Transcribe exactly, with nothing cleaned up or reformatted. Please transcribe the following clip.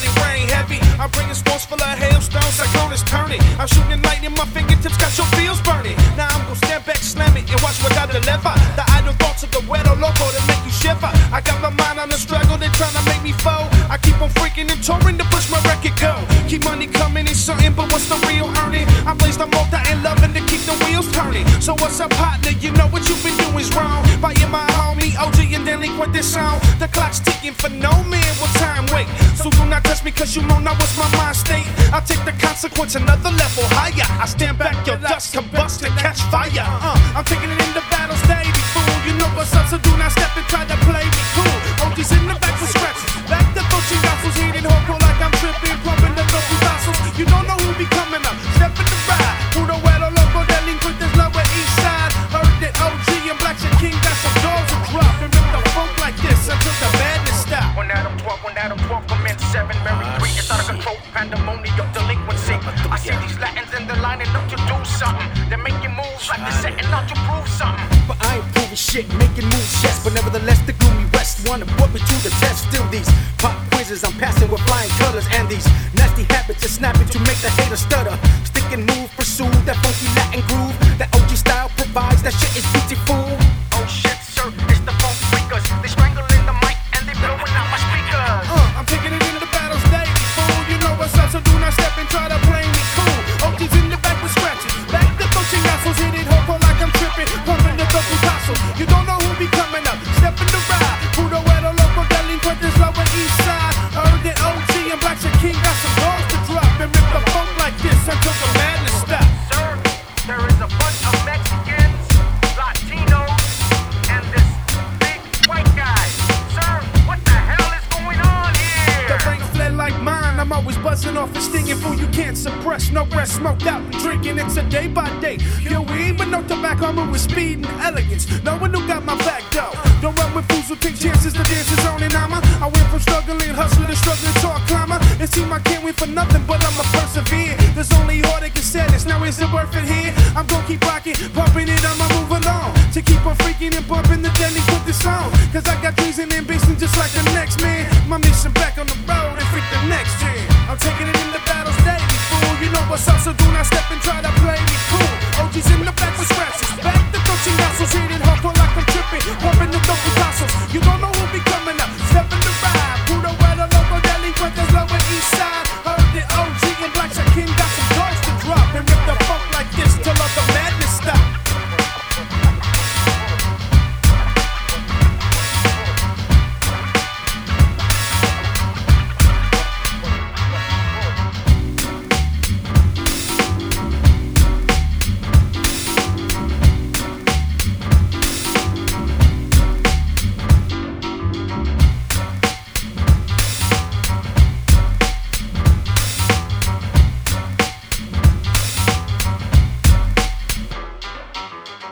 it rain heavy. I'm bringing storms full of hailstones, cyclones turning. I'm shooting light in my fingertips, got your feels burning. Now I'm gonna stand back, slam it, and watch what I deliver. The idle thoughts of the weirdo loco that make you shiver. I got my mind on the struggle, they tryna make me fold. I keep on freaking and touring to push my record go. Keep money coming in something, but what's the real earning? I place the multi and loving to keep the wheels turning. So what's up, partner? You know what you've been doing's wrong. Buying my homie O G and delinquent this song. The clock's ticking for no man will time wait. So do not touch me cause you know now what's my mind state. I take the consequence another level higher. I stand back, your dust combust and catch fire. Uh, I'm taking it in the battle stage, fool. You know what's up, so do not step and try to play me cool. O G's in the back for scratches. Back the coaching gospels, hitting hardcore like I'm tripping, pumping the local fossils. You don't know who be coming up. Step in the ride. Puro Wero Loco, delinquent this lower east side. Heard that O G and Black King got some doors to drop and rip the funk like this until the madness stop. When Adam twelve, when Adam twelve commence seven, Mary three, it's out of control, pandemonium, delinquency. I see these Latins and they're lining up to do something. They're making moves like they're setting out to prove something. But I ain't proving shit, making moves, yes. But nevertheless, the gloomy West wanna put me to the test. Still these pop quizzes I'm passing with flying colors, and these nasty habits are snapping to make the hater stutter. Stick and move, pursue that funky Latin groove that O G style provides. That shit is beautiful. Oh shit, sir, it's the funk freakers. They strangling the mic and they blowing out my speakers. Uh, I'm taking it into the battles daily, fool. You know what's up, so do not step and try to play me cool. O G's in the back with scratches. Back the coaching assholes, hit it hardcore like I'm tripping, pumping the double tassel. You don't know who be coming up. Step in the ride. Puro Wero Loco, delinquent this lower east side. Heard that O G and Black King got some doors to drop and rip the funk like this until the madness stops. Sir, there is a bunch of Mexicans, Latinos, and this big white guy. Sir, what the hell is going on here? The brain fled like mine. I'm always buzzing off and stinging, fool. You can't suppress. No rest, smoked out and drinking. It's a day by day. Yo, we ain't with no tobacco. I'm with speed and elegance. No one who got my back though. Don't run with fools who take chances. The dance is on and I'm a, I went from struggling, hustling, to struggling to a climber. It seems I can't win for nothing, but I'ma persevere. There's only heartache and sadness. Now is it worth it here? I'm gonna keep rocking, pumping it. I'ma move along to keep on freaking and bumping the deadly with this song. Cause I got dreams and ambition just like a